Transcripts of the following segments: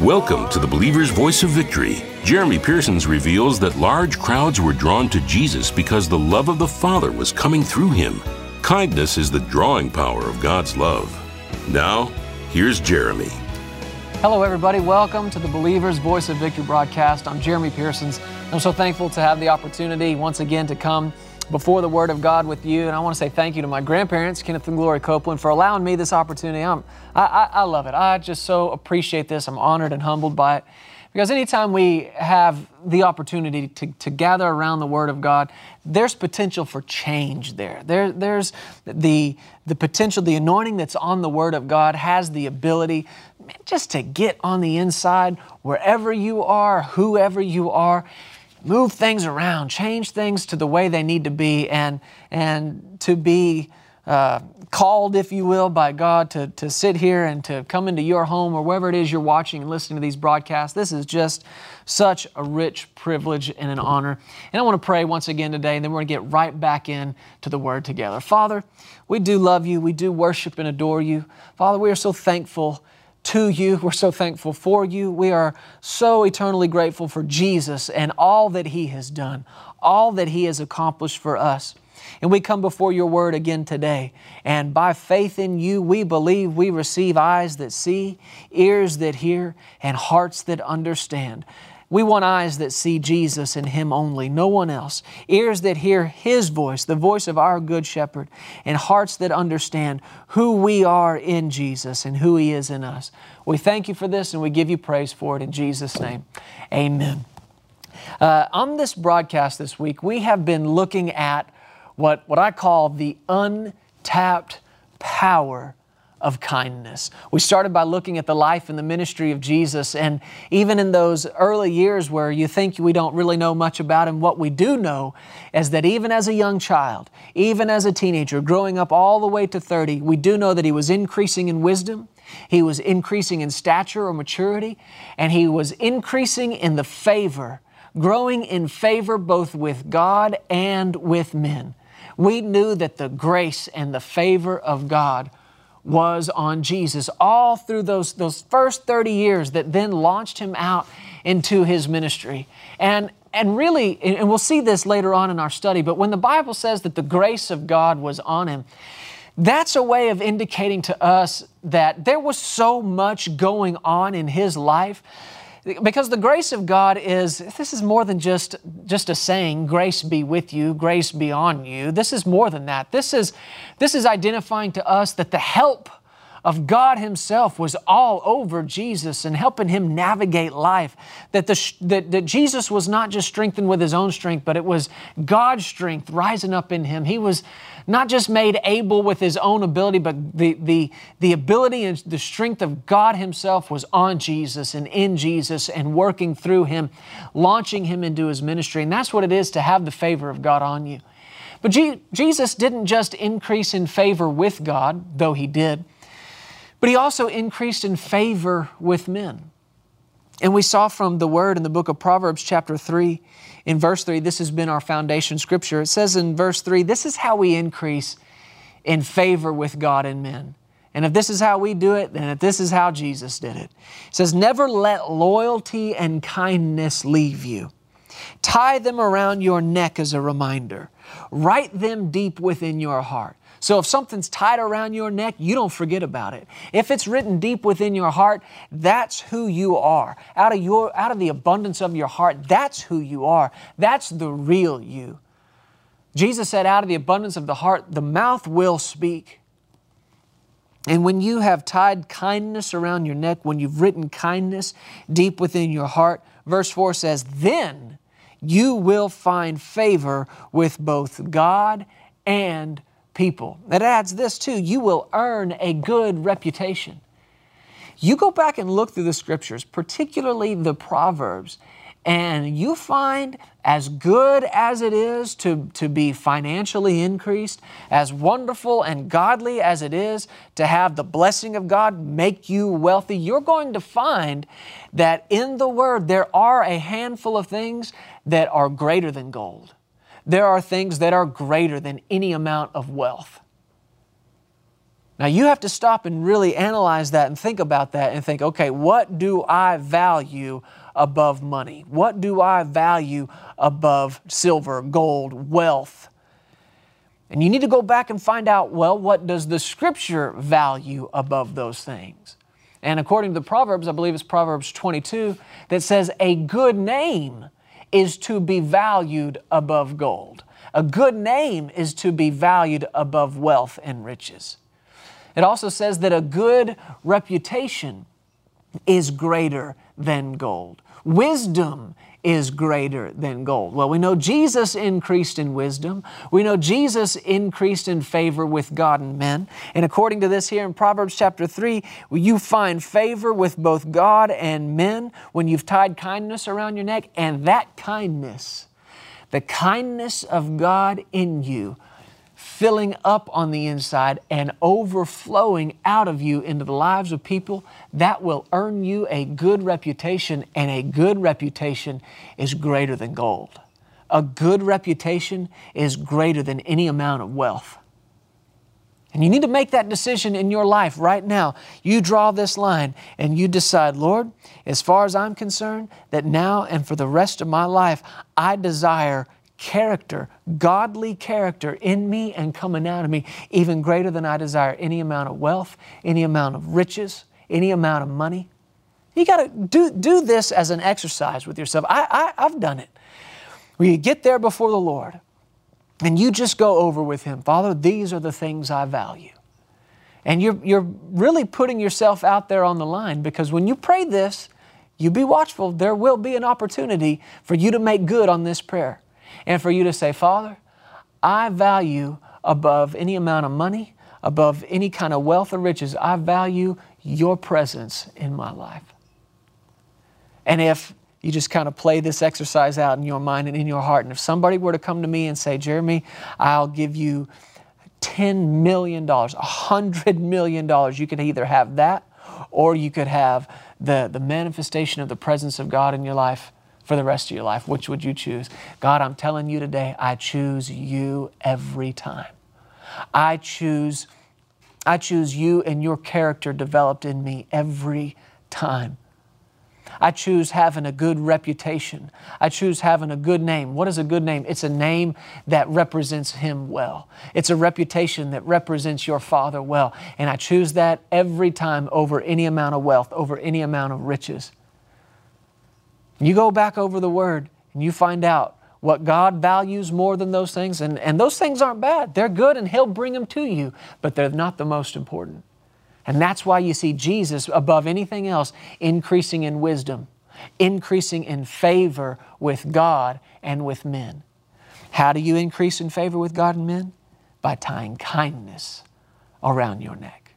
Welcome to the Believer's Voice of Victory. Jeremy Pearsons reveals that large crowds were drawn to Jesus because the love of the Father was coming through him. Kindness is the drawing power of God's love. Now, here's Jeremy. Hello, everybody. Welcome to the Believer's Voice of Victory broadcast. I'm Jeremy Pearsons. I'm so thankful to have the opportunity once again to come before the Word of God with you. And I want to say thank you to my grandparents, Kenneth and Gloria Copeland, for allowing me this opportunity. I love it. I just so appreciate this. I'm honored and humbled by it. Because anytime we have the opportunity to gather around the Word of God, there's potential for change there. There's the potential, the anointing that's on the Word of God has the ability just to get on the inside, wherever you are, whoever you are, move things around, change things to the way they need to be, and to be called, if you will, by God to sit here and to come into your home or wherever it is you're watching and listening to these broadcasts. This is just such a rich privilege and an honor. And I want to pray once again today, and then we're going to get right back in to the Word together. Father, we do love you. We do worship and adore you. Father, we are so thankful to you. We're so thankful for you. We are so eternally grateful for Jesus and all that He has done, all that He has accomplished for us. And we come before your Word again today. And by faith in you, we believe we receive eyes that see, ears that hear, and hearts that understand. We want eyes that see Jesus and Him only, no one else. Ears that hear His voice, the voice of our Good Shepherd, and hearts that understand who we are in Jesus and who He is in us. We thank you for this and we give you praise for it in Jesus' name. Amen. On this broadcast this week, we have been looking at what I call the untapped power of kindness. We started by looking at the life and the ministry of Jesus, and even in those early years where you think we don't really know much about Him, what we do know is that even as a young child, even as a teenager, growing up all the way to 30, we do know that He was increasing in wisdom, He was increasing in stature or maturity, and He was increasing in the favor, growing in favor both with God and with men. We knew that the grace and the favor of God was on Jesus all through those first 30 years that then launched Him out into His ministry. And really, and we'll see this later on in our study, but when the Bible says that the grace of God was on Him, that's a way of indicating to us that there was so much going on in His life. Because the grace of God this is more than just a saying, grace be with you, grace be on you. This is more than that. This is identifying to us that the help of God Himself was all over Jesus and helping Him navigate life. That Jesus was not just strengthened with His own strength, but it was God's strength rising up in Him. He was not just made able with His own ability, but the ability and the strength of God Himself was on Jesus and in Jesus and working through Him, launching Him into His ministry. And that's what it is to have the favor of God on you. But Jesus didn't just increase in favor with God, though He did, but He also increased in favor with men. And we saw from the Word in the book of Proverbs chapter 3, in verse 3, this has been our foundation scripture. It says in verse 3, this is how we increase in favor with God and men. And if this is how we do it, then this is how Jesus did it. It says, never let loyalty and kindness leave you. Tie them around your neck as a reminder. Write them deep within your heart. So if something's tied around your neck, you don't forget about it. If it's written deep within your heart, that's who you are. Out of the abundance of your heart, that's who you are. That's the real you. Jesus said, out of the abundance of the heart, the mouth will speak. And when you have tied kindness around your neck, when you've written kindness deep within your heart, verse 4 says, then you will find favor with both God and people. It adds this too, you will earn a good reputation. You go back and look through the scriptures, particularly the Proverbs, and you find as good as it is to be financially increased, as wonderful and godly as it is to have the blessing of God make you wealthy, you're going to find that in the Word there are a handful of things that are greater than gold. There are things that are greater than any amount of wealth. Now you have to stop and really analyze that and think about that and think, okay, what do I value above money? What do I value above silver, gold, wealth? And you need to go back and find out, well, what does the Scripture value above those things? And according to the Proverbs, I believe it's Proverbs 22, that says a good name is to be valued above gold. A good name is to be valued above wealth and riches. It also says that a good reputation is greater than gold. Wisdom is greater than gold. Well, we know Jesus increased in wisdom. We know Jesus increased in favor with God and men. And according to this here in Proverbs chapter 3, you find favor with both God and men when you've tied kindness around your neck. And that kindness, the kindness of God in you, filling up on the inside and overflowing out of you into the lives of people, that will earn you a good reputation, and a good reputation is greater than gold. A good reputation is greater than any amount of wealth. And you need to make that decision in your life right now. You draw this line and you decide, Lord, as far as I'm concerned, that now and for the rest of my life, I desire character, godly character in me and coming out of me, even greater than I desire any amount of wealth, any amount of riches, any amount of money. You got to do this as an exercise with yourself. I've done it. Where you get there before the Lord and you just go over with Him, Father, these are the things I value. And you're really putting yourself out there on the line, because when you pray this, you be watchful, there will be an opportunity for you to make good on this prayer. And for you to say, Father, I value above any amount of money, above any kind of wealth or riches, I value Your presence in my life. And if you just kind of play this exercise out in your mind and in your heart, and if somebody were to come to me and say, Jeremy, I'll give you $10 million, $100 million, you could either have that or you could have the manifestation of the presence of God in your life for the rest of your life. Which would you choose? God, I'm telling you today, I choose You every time. I choose You and Your character developed in me every time. I choose having a good reputation. I choose having a good name. What is a good name? It's a name that represents Him well. It's a reputation that represents Your Father well. And I choose that every time over any amount of wealth, over any amount of riches. You go back over the Word and you find out what God values more than those things. And those things aren't bad. They're good and He'll bring them to you, but they're not the most important. And that's why you see Jesus above anything else increasing in wisdom, increasing in favor with God and with men. How do you increase in favor with God and men? By tying kindness around your neck.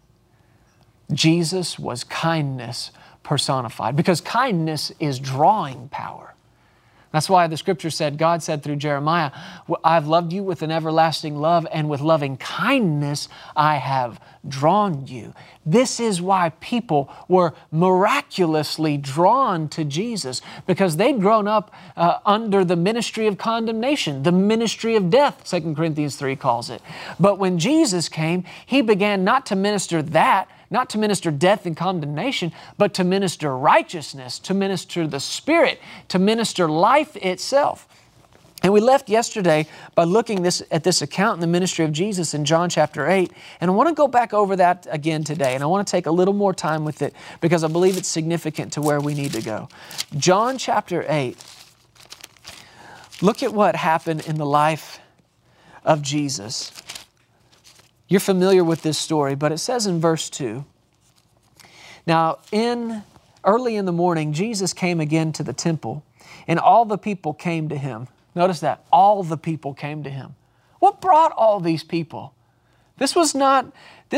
Jesus was kindness personified, because kindness is drawing power. That's why the Scripture said, God said through Jeremiah, I've loved you with an everlasting love, and with loving kindness I have drawn you. This is why people were miraculously drawn to Jesus, because they'd grown up under the ministry of condemnation, the ministry of death, 2 Corinthians 3 calls it. But when Jesus came, He began not to minister that, not to minister death and condemnation, but to minister righteousness, to minister the Spirit, to minister life itself. And we left yesterday by looking at this account in the ministry of Jesus in John chapter 8. And I want to go back over that again today. And I want to take a little more time with it, because I believe it's significant to where we need to go. John chapter 8. Look at what happened in the life of Jesus. You're familiar with this story, but it says in verse 2, Now early in the morning, Jesus came again to the temple, and all the people came to Him. Notice that, all the people came to Him. What brought all these people? This was not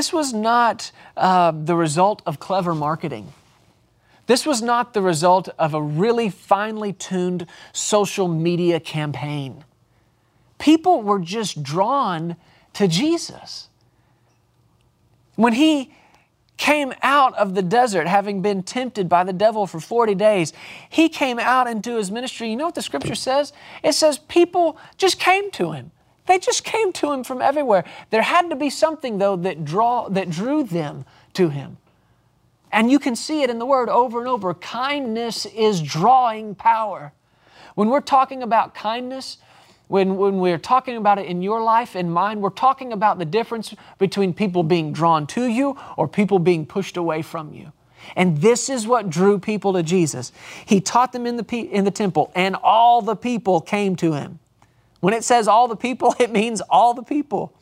the result of clever marketing. This was not the result of a really finely tuned social media campaign. People were just drawn to Jesus. When He came out of the desert, having been tempted by the devil for 40 days, He came out into His ministry. You know what the Scripture says? It says people just came to Him. They just came to him from everywhere. There had to be something, though, that drew them to him. And you can see it in the Word over and over. Kindness is drawing power. When we're talking about kindness, when we're talking about it in your life and mine, we're talking about the difference between people being drawn to you or people being pushed away from you. And this is what drew people to Jesus. He taught them in the temple, and all the people came to Him. When it says all the people, it means all the people.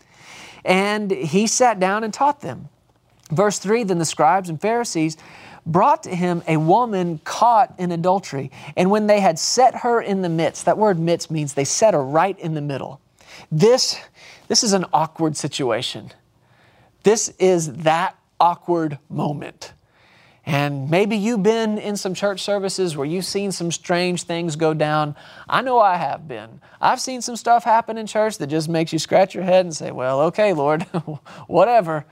And He sat down and taught them. Verse 3, then the scribes and Pharisees brought to Him a woman caught in adultery. And when they had set her in the midst, that word midst means they set her right in the middle. This is an awkward situation. This is that awkward moment. And maybe you've been in some church services where you've seen some strange things go down. I know I have been. I've seen some stuff happen in church that just makes you scratch your head and say, well, okay, Lord, whatever.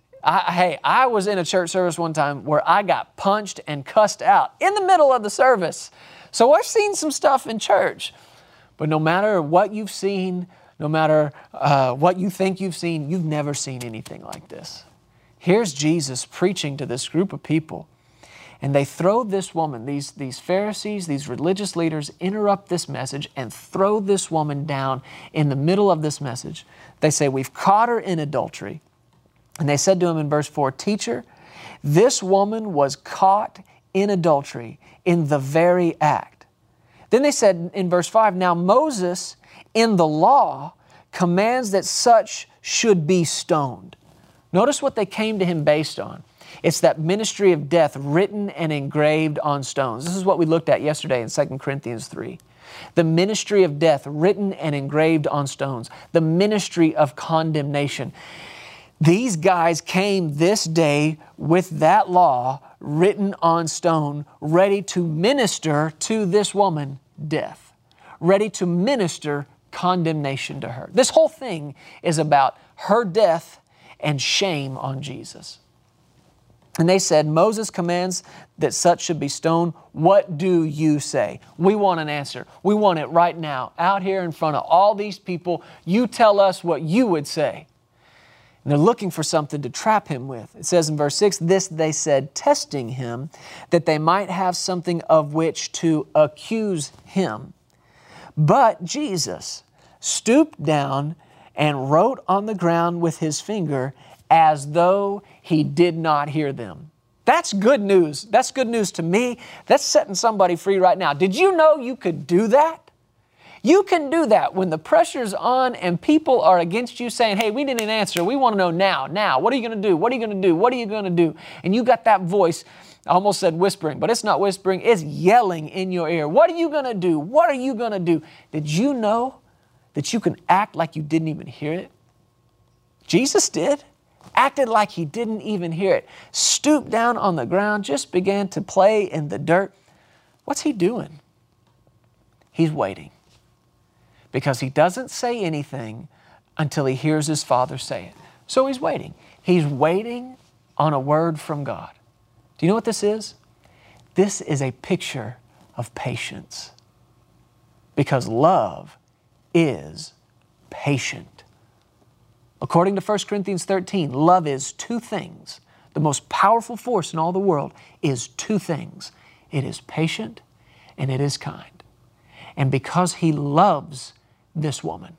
I was in a church service one time where I got punched and cussed out in the middle of the service. So I've seen some stuff in church. But no matter what you've seen, no matter what you think you've seen, you've never seen anything like this. Here's Jesus preaching to this group of people. And they throw this woman, these Pharisees, these religious leaders, interrupt this message and throw this woman down in the middle of this message. They say, we've caught her in adultery. And they said to him in verse 4, Teacher, this woman was caught in adultery in the very act. Then they said in verse 5, Now Moses in the law commands that such should be stoned. Notice what they came to Him based on. It's that ministry of death written and engraved on stones. This is what we looked at yesterday in 2 Corinthians 3. The ministry of death written and engraved on stones. The ministry of condemnation. These guys came this day with that law written on stone, ready to minister to this woman death, ready to minister condemnation to her. This whole thing is about her death and shame on Jesus. And they said, Moses commands that such should be stoned. What do you say? We want an answer. We want it right now, out here in front of all these people. You tell us what you would say. And they're looking for something to trap Him with. It says in verse 6, This they said, testing Him, that they might have something of which to accuse Him. But Jesus stooped down and wrote on the ground with His finger as though He did not hear them. That's good news. That's good news to me. That's setting somebody free right now. Did you know you could do that? You can do that when the pressure's on and people are against you saying, hey, we need an answer. We want to know now. What are you going to do? What are you going to do? What are you going to do? And you got that voice, I almost said whispering, but it's not whispering. It's yelling in your ear. What are you going to do? What are you going to do? Did you know that you can act like you didn't even hear it? Jesus did. Acted like He didn't even hear it. Stooped down on the ground, just began to play in the dirt. What's He doing? He's waiting. Because He doesn't say anything until He hears His Father say it. So He's waiting. He's waiting on a word from God. Do you know what this is? This is a picture of patience. Because love is patient. According to 1 Corinthians 13, love is two things. The most powerful force in all the world is two things. It is patient and it is kind. And because He loves this woman,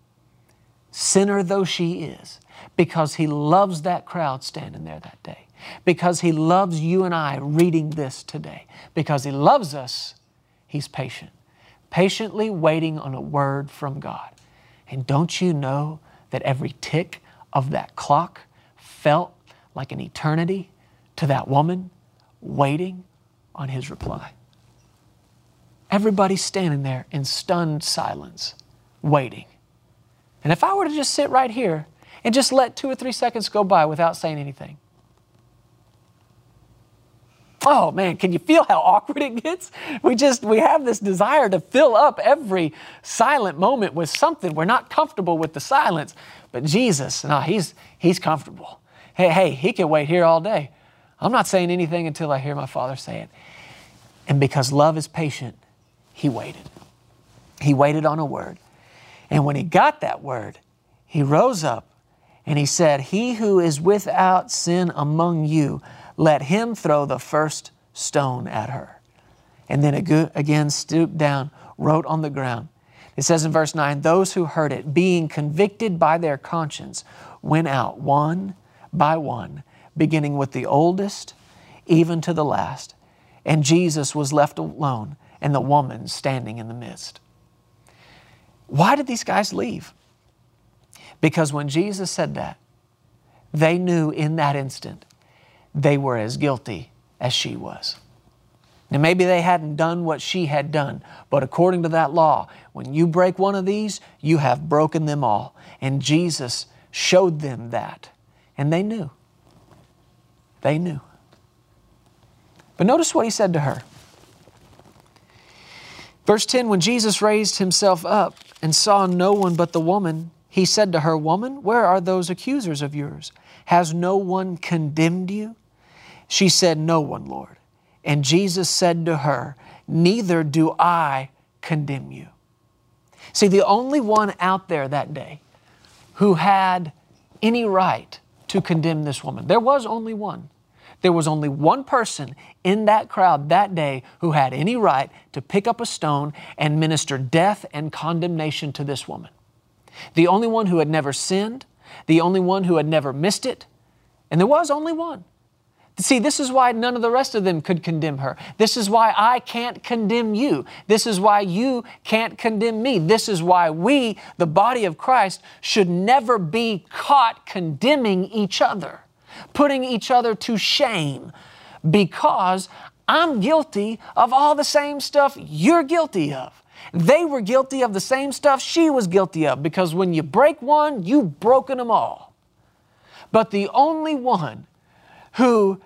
sinner though she is, because He loves that crowd standing there that day, because He loves you and I reading this today, because He loves us, He's patient, patiently waiting on a word from God. And don't you know that every tick of that clock felt like an eternity to that woman waiting on His reply? Everybody's standing there in stunned silence, waiting. And if I were to just sit right here and just let 2 or 3 seconds go by without saying anything, oh man, can you feel how awkward it gets? We have this desire to fill up every silent moment with something. We're not comfortable with the silence. But Jesus, no, He's comfortable. Hey, He can wait here all day. I'm not saying anything until I hear my Father say it. And because love is patient, He waited. He waited on a word. And when he got that word, he rose up and he said, "He who is without sin among you, let him throw the first stone at her." And then again stooped down, wrote on the ground. It says in verse 9, "Those who heard it, being convicted by their conscience, went out one by one, beginning with the oldest, even to the last. And Jesus was left alone, and the woman standing in the midst." Why did these guys leave? Because when Jesus said that, they knew in that instant they were as guilty as she was. Now maybe they hadn't done what she had done, but according to that law, when you break one of these, you have broken them all. And Jesus showed them that, and they knew. They knew. But notice what he said to her. Verse 10, when Jesus raised himself up and saw no one but the woman, he said to her, "Woman, where are those accusers of yours? Has no one condemned you?" She said, "No one, Lord." And Jesus said to her, "Neither do I condemn you." See, the only one out there that day who had any right to condemn this woman, there was only one. There was only one person in that crowd that day who had any right to pick up a stone and minister death and condemnation to this woman. The only one who had never sinned, the only one who had never missed it, and there was only one. See, this is why none of the rest of them could condemn her. This is why I can't condemn you. This is why you can't condemn me. This is why we, the body of Christ, should never be caught condemning each other, putting each other to shame, because I'm guilty of all the same stuff you're guilty of. They were guilty of the same stuff she was guilty of, because when you break one, you've broken them all. But the only one who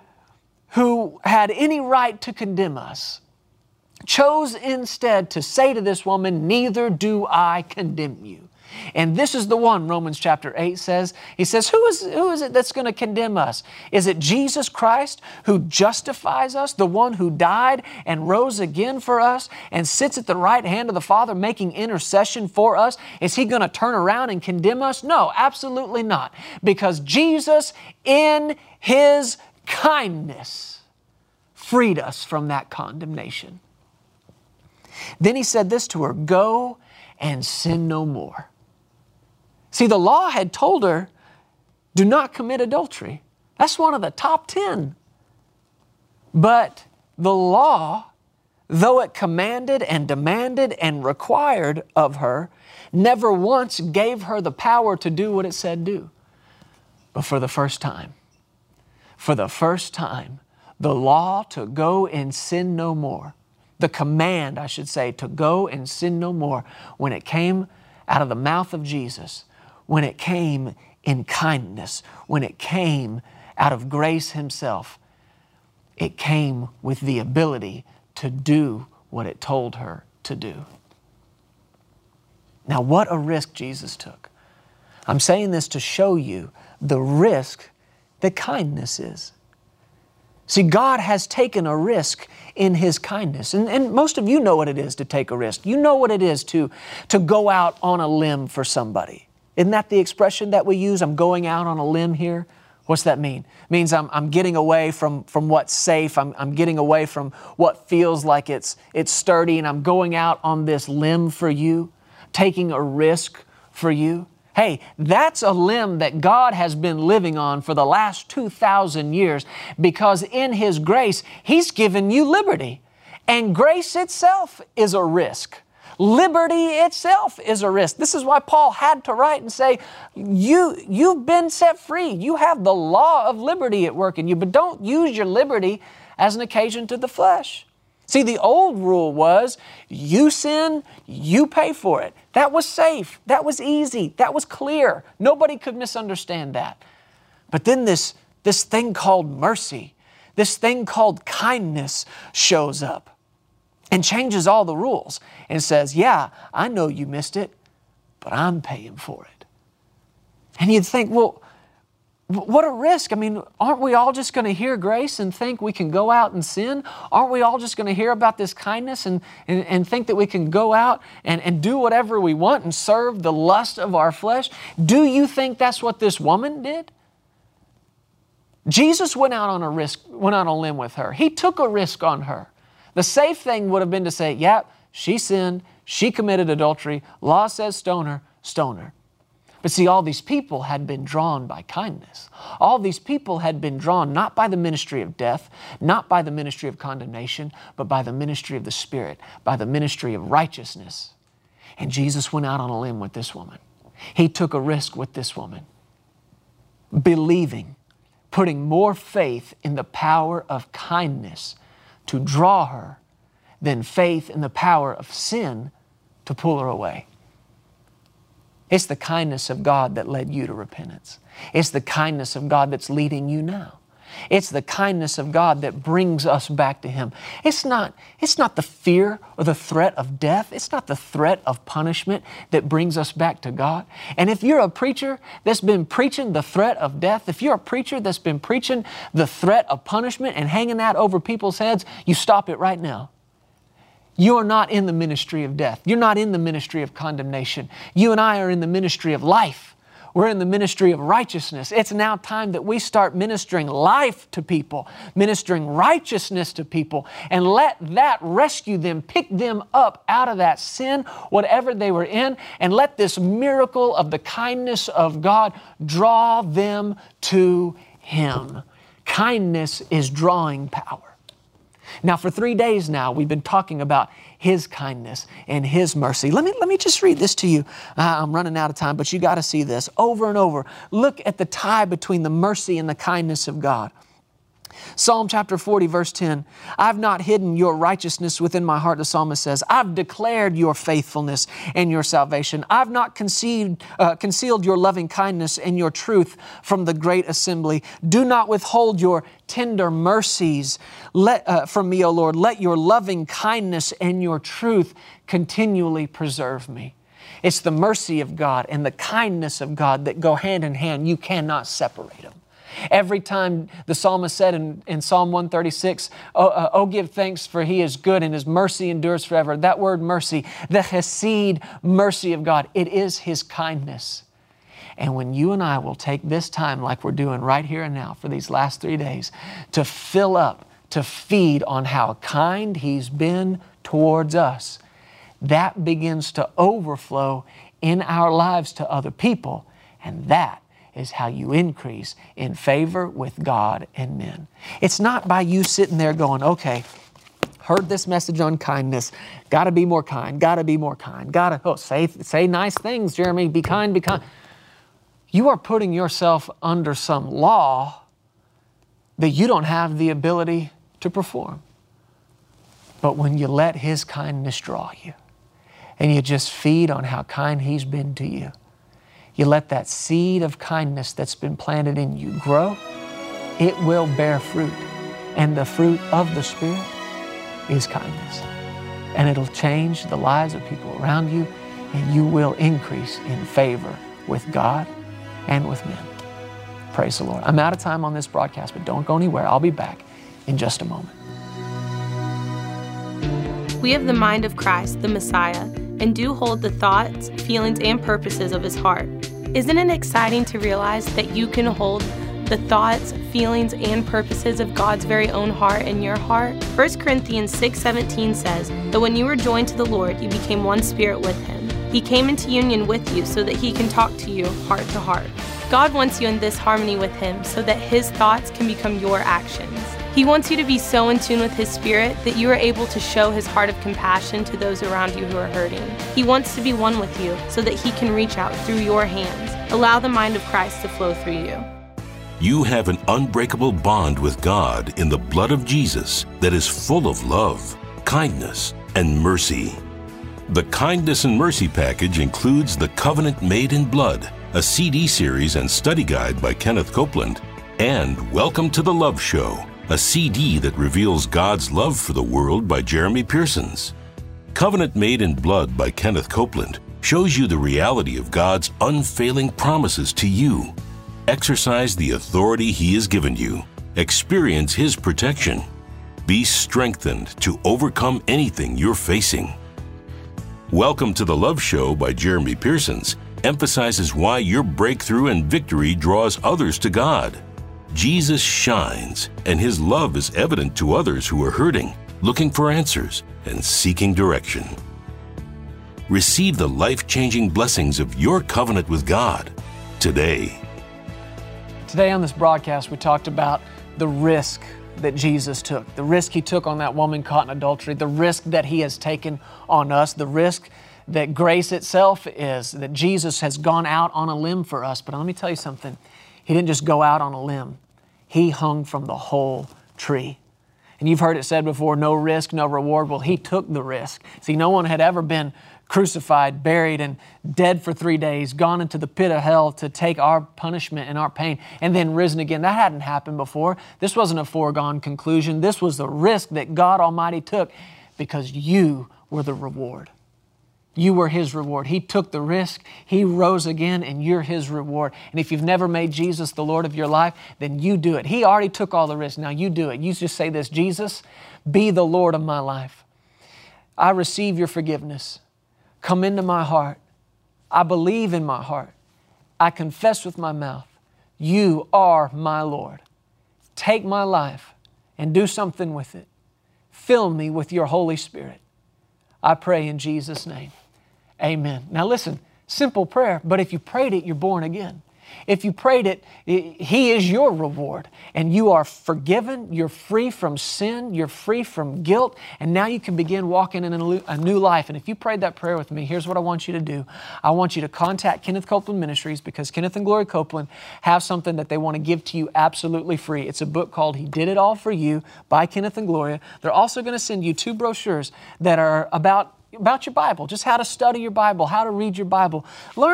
had any right to condemn us chose instead to say to this woman, "Neither do I condemn you." And this is the one, Romans chapter 8 says. He says, who is it that's going to condemn us? Is it Jesus Christ who justifies us, the one who died and rose again for us and sits at the right hand of the Father making intercession for us? Is He going to turn around and condemn us? No, absolutely not. Because Jesus, in His kindness, freed us from that condemnation. Then He said this to her, "Go and sin no more." See, the law had told her, do not commit adultery. That's one of the top 10. But the law, though it commanded and demanded and required of her, never once gave her the power to do what it said do. But for the first time, the law to go and sin no more, the command, I should say, to go and sin no more, when it came out of the mouth of Jesus, when it came in kindness, when it came out of grace Himself, it came with the ability to do what it told her to do. Now, what a risk Jesus took. I'm saying this to show you the risk that kindness is. See, God has taken a risk in His kindness. And most of you know what it is to take a risk. You know what it is to go out on a limb for somebody. Isn't that the expression that we use? I'm going out on a limb here. What's that mean? It means I'm getting away from what's safe. I'm getting away from what feels like it's sturdy, and I'm going out on this limb for you, taking a risk for you. Hey, that's a limb that God has been living on for the last 2,000 years, because in His grace, He's given you liberty. And grace itself is a risk. Liberty itself is a risk. This is why Paul had to write and say, you've been set free. You have the law of liberty at work in you, but don't use your liberty as an occasion to the flesh. See, the old rule was, you sin, you pay for it. That was safe. That was easy. That was clear. Nobody could misunderstand that. But then this thing called mercy, this thing called kindness shows up and changes all the rules and says, yeah, I know you missed it, but I'm paying for it. And you'd think, well, What a risk. I mean, aren't we all just going to hear grace and think we can go out and sin? Aren't we all just going to hear about this kindness and think that we can go out and do whatever we want and serve the lust of our flesh? Do you think that's what this woman did? Jesus went out on a limb with her. He took a risk on her. The safe thing would have been to say, yeah, she sinned, she committed adultery, law says stone her, stone her. But see, all these people had been drawn by kindness. All these people had been drawn not by the ministry of death, not by the ministry of condemnation, but by the ministry of the Spirit, by the ministry of righteousness. And Jesus went out on a limb with this woman. He took a risk with this woman, believing, putting more faith in the power of kindness to draw her than faith in the power of sin to pull her away. It's the kindness of God that led you to repentance. It's the kindness of God that's leading you now. It's the kindness of God that brings us back to Him. It's not the fear or the threat of death. It's not the threat of punishment that brings us back to God. And if you're a preacher that's been preaching the threat of death, if you're a preacher that's been preaching the threat of punishment and hanging that over people's heads, you stop it right now. You are not in the ministry of death. You're not in the ministry of condemnation. You and I are in the ministry of life. We're in the ministry of righteousness. It's now time that we start ministering life to people, ministering righteousness to people, and let that rescue them, pick them up out of that sin, whatever they were in, and let this miracle of the kindness of God draw them to Him. Kindness is drawing power. Now, for 3 days now, we've been talking about His kindness and His mercy. Let me just read this to you. I'm running out of time, but you got to see this over and over. Look at the tie between the mercy and the kindness of God. Psalm chapter 40, verse 10, I've not hidden your righteousness within my heart, the psalmist says. I've declared your faithfulness and your salvation. I've not concealed your loving kindness and your truth from the great assembly. Do not withhold your tender mercies from me, O Lord. Let your loving kindness and your truth continually preserve me. It's the mercy of God and the kindness of God that go hand in hand. You cannot separate them. Every time the psalmist said in Psalm 136, oh, give thanks for He is good and His mercy endures forever. That word mercy, the chesed mercy of God, it is His kindness. And when you and I will take this time like we're doing right here and now for these last 3 days to fill up, to feed on how kind He's been towards us, that begins to overflow in our lives to other people. And that is how you increase in favor with God and men. It's not by you sitting there going, okay, heard this message on kindness, got to be more kind, got to be more kind, say nice things, Jeremy, be kind, be kind. You are putting yourself under some law that you don't have the ability to perform. But when you let His kindness draw you and you just feed on how kind He's been to you, you let that seed of kindness that's been planted in you grow, it will bear fruit. And the fruit of the Spirit is kindness. And it'll change the lives of people around you, and you will increase in favor with God and with men. Praise the Lord. I'm out of time on this broadcast, but don't go anywhere. I'll be back in just a moment. We have the mind of Christ, the Messiah, and do hold the thoughts, feelings, and purposes of His heart. Isn't it exciting to realize that you can hold the thoughts, feelings, and purposes of God's very own heart in your heart? 1 Corinthians 6:17 says that when you were joined to the Lord, you became one spirit with Him. He came into union with you so that He can talk to you heart to heart. God wants you in this harmony with Him so that His thoughts can become your actions. He wants you to be so in tune with His Spirit that you are able to show His heart of compassion to those around you who are hurting. He wants to be one with you so that He can reach out through your hands. Allow the mind of Christ to flow through you. You have an unbreakable bond with God in the blood of Jesus that is full of love, kindness, and mercy. The Kindness and Mercy package includes The Covenant Made in Blood, a CD series and study guide by Kenneth Copeland, and Welcome to the Love Show, a CD that reveals God's love for the world by Jeremy Pearsons. Covenant Made in Blood by Kenneth Copeland shows you the reality of God's unfailing promises to you. Exercise the authority He has given you. Experience His protection. Be strengthened to overcome anything you're facing. Welcome to the Love Show by Jeremy Pearsons emphasizes why your breakthrough and victory draws others to God. Jesus shines, and His love is evident to others who are hurting, looking for answers, and seeking direction. Receive the life-changing blessings of your covenant with God today. Today on this broadcast, we talked about the risk that Jesus took, the risk He took on that woman caught in adultery, the risk that He has taken on us, the risk that grace itself is, that Jesus has gone out on a limb for us. But let me tell you something. He didn't just go out on a limb. He hung from the whole tree. And you've heard it said before, no risk, no reward. Well, He took the risk. See, no one had ever been crucified, buried, and dead for 3 days, gone into the pit of hell to take our punishment and our pain, and then risen again. That hadn't happened before. This wasn't a foregone conclusion. This was the risk that God Almighty took because you were the reward. You were His reward. He took the risk. He rose again, and you're His reward. And if you've never made Jesus the Lord of your life, then you do it. He already took all the risk. Now you do it. You just say this, Jesus, be the Lord of my life. I receive your forgiveness. Come into my heart. I believe in my heart. I confess with my mouth. You are my Lord. Take my life and do something with it. Fill me with your Holy Spirit. I pray in Jesus' name. Amen. Now listen, simple prayer, but if you prayed it, you're born again. If you prayed it, He is your reward, and you are forgiven, you're free from sin, you're free from guilt, and now you can begin walking in a new life. And if you prayed that prayer with me, here's what I want you to do. I want you to contact Kenneth Copeland Ministries, because Kenneth and Gloria Copeland have something that they want to give to you absolutely free. It's a book called He Did It All For You by Kenneth and Gloria. They're also going to send you 2 brochures that are about your Bible, just how to study your Bible, how to read your Bible.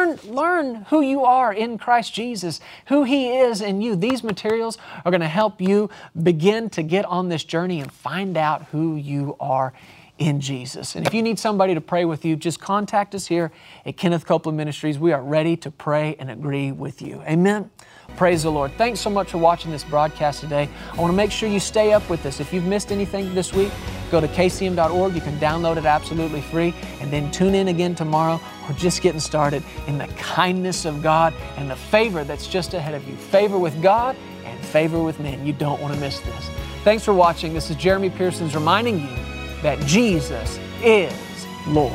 Learn who you are in Christ Jesus, who He is in you. These materials are going to help you begin to get on this journey and find out who you are in Jesus. And if you need somebody to pray with you, just contact us here at Kenneth Copeland Ministries. We are ready to pray and agree with you. Amen. Praise the Lord. Thanks so much for watching this broadcast today. I want to make sure you stay up with us. If you've missed anything this week, go to kcm.org. You can download it absolutely free, and then tune in again tomorrow. We're just getting started in the kindness of God and the favor that's just ahead of you. Favor with God and favor with men. You don't want to miss this. Thanks for watching. This is Jeremy Pearsons reminding you that Jesus is Lord.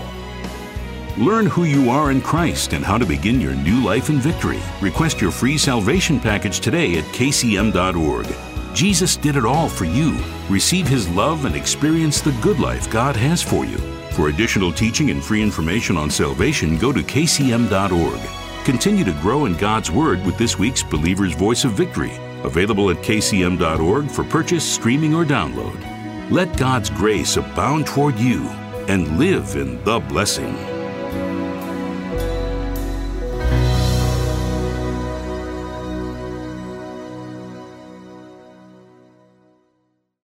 Learn who you are in Christ and how to begin your new life in victory. Request your free salvation package today at kcm.org. Jesus did it all for you. Receive His love and experience the good life God has for you. For additional teaching and free information on salvation, go to kcm.org. Continue to grow in God's Word with this week's Believer's Voice of Victory, available at kcm.org for purchase, streaming, or download. Let God's grace abound toward you and live in the blessing.